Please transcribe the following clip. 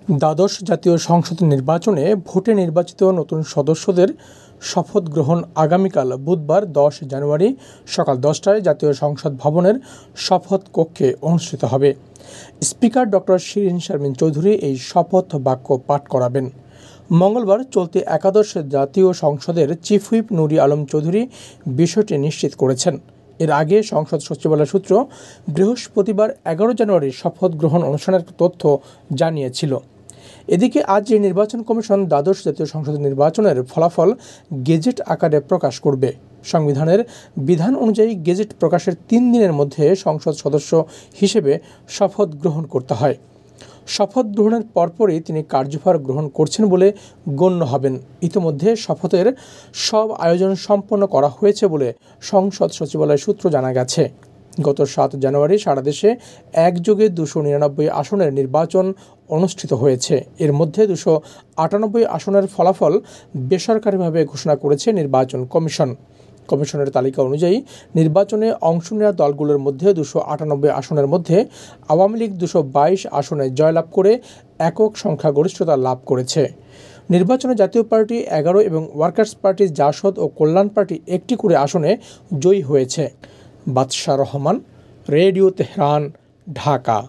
দ্বাদশ জাতীয় সংসদ নির্বাচনে ভোটে নির্বাচিত নতুন সদস্যদের শপথ গ্রহণ আগামীকাল বুধবার 10 জানুয়ারি সকাল 10টায় জাতীয় সংসদ ভবনের শপথ কক্ষে অনুষ্ঠিত হবে। স্পিকার ডক্টর শিরীন শারমিন চৌধুরী এই শপথ বাক্য পাঠ করাবেন। মঙ্গলবার চলতি একাদশ জাতীয় সংসদের চিফ হুইপ নুরি আলম চৌধুরী বিষয়টি নিশ্চিত করেছেন। এর আগে সংসদ সচিবালয় সূত্র বৃহস্পতিবার 11 জানুয়ারি শপথ গ্রহণ অনুষ্ঠানের তথ্য জানিয়েছিল। এদিকে আজ যে নির্বাচন কমিশন দ্বাদশ জাতীয় সংসদ নির্বাচনের ফলাফল গেজেট আকারে প্রকাশ করবে। সংবিধানের বিধান অনুযায়ী গেজেট প্রকাশের 3 দিনের মধ্যে সংসদ সদস্য হিসেবে শপথ গ্রহণ করতে হয়। শপথ গ্রহণের পরপরই তিনি কার্যভার গ্রহণ করছেন বলে গণ্য হবেন। ইতিমধ্যে শপথের সব আয়োজন সম্পন্ন করা হয়েছে বলে সংসদ সচিবালয় সূত্র জানা গেছে। গত 7 জানুয়ারি সারা দেশে একযোগে 299 আসনের নির্বাচন অনুষ্ঠিত হয়েছে। এর মধ্যে 298 আসনের ফলাফল বেসরকারিভাবে ঘোষণা করেছে নির্বাচন কমিশন। কমিশনের তালিকা অনুযায়ী নির্বাচনে অংশ নেওয়া দলগুলোর মধ্যে 298 আসনের মধ্যে আওয়ামী লীগ 222 আসনে জয়লাভ করে একক সংখ্যাগরিষ্ঠতা লাভ করেছে। নির্বাচনে জাতীয় পার্টি 11 এবং ওয়ার্কার্স পার্টি জাসদ ও কল্যাণ পার্টি 1টি করে আসনে জয়ী হয়েছে। Badsha Rahman, radio Tehran, Dhaka.